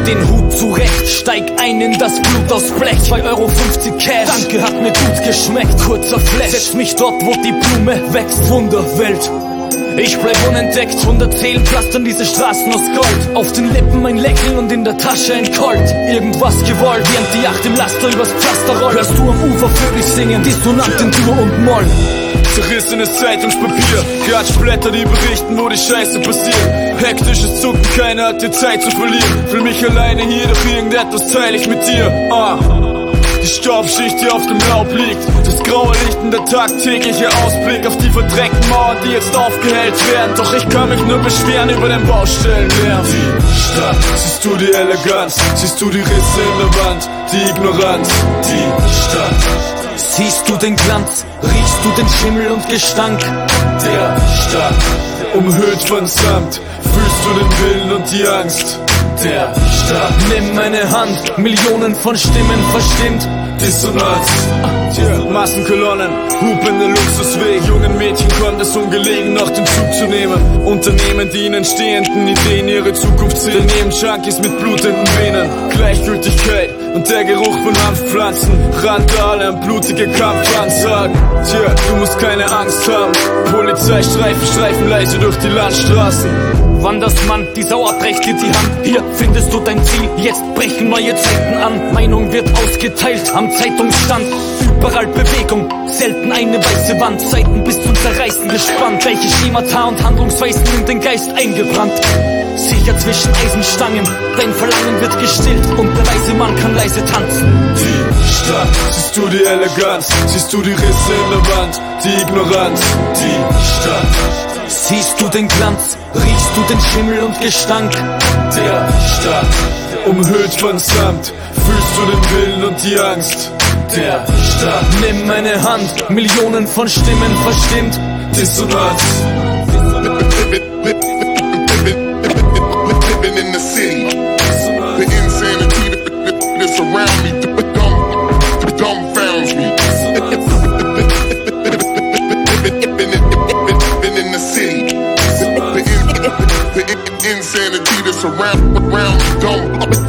den Hut zurecht, steig ein in das Blut aus Blech. 2,50 Euro Cash, danke, hat mir gut geschmeckt. Kurzer Flash, setz mich dort, wo die Blume wächst. Wunderwelt. Ich bleib unentdeckt, 100 Seelen pflastern diese Straßen aus Gold. Auf den Lippen ein Lächeln und in der Tasche ein Colt. Irgendwas gewollt, während die Yacht im Laster übers Pflaster rollt. Hörst du am Ufer Vögel singen, Dissonant in Dur und Moll. Zerrissenes Zeitungspapier, Klatschblätter, die berichten, wo die Scheiße passiert. Hektisches Zucken, keiner hat die Zeit zu verlieren. Fühl mich alleine hier, doch irgendetwas teile ich mit dir. Die Staubschicht, die auf dem Laub liegt, das graue Licht und der tagtägliche Ausblick auf die verdreckten Mauern, die jetzt aufgehellt werden. Doch ich kann mich nur beschweren über den Baustellenlärm. Die Stadt, siehst du die Eleganz, siehst du die Risse in der Wand, die Ignoranz. Die Stadt, siehst du den Glanz, riechst du den Schimmel und Gestank der Stadt, umhüllt von Samt, fühlst du den Willen und die Angst der Stadt. Nimm meine Hand, Millionen von Stimmen verstimmt. Dissonanz, Massenkolonnen, hupende Luxusweg. Jungen Mädchen kommt es ungelegen, noch den Zug zu nehmen. Unternehmen, die in entstehenden Ideen ihre Zukunft sehen. Daneben Junkies mit blutenden Venen. Gleichgültigkeit und der Geruch von Hanfpflanzen. Randale und blutige Kampfansagen. Tja, du musst keine Angst haben. Polizeistreifen streifen leise durch die Landstraßen. Wanderst man, die Sau abrecht dir die Hand. Hier findest du dein Ziel, jetzt brechen neue Zeiten an. Meinung wird ausgeteilt am Zeitungsstand. Überall Bewegung, selten eine weiße Wand. Seiten bis zum Zerreißen gespannt. Welche Schemata und Handlungsweisen in den Geist eingebrannt. Sicher zwischen Eisenstangen, dein Verlangen wird gestillt und der weise Mann kann leise tanzen. Die Stadt, siehst du die Eleganz, siehst du die Risse in der Wand, die Ignoranz. Die Stadt, siehst du den Glanz, riechst du den Schimmel und Gestank der Stadt, umhüllt von Samt, fühlst du den Willen und die Angst der Stadt. Nimm meine Hand, Millionen von Stimmen verstimmt. Dissonanz. Living in the city, the insanity that's around me, dumbfounds me. Living in the city, the insanity that's around me,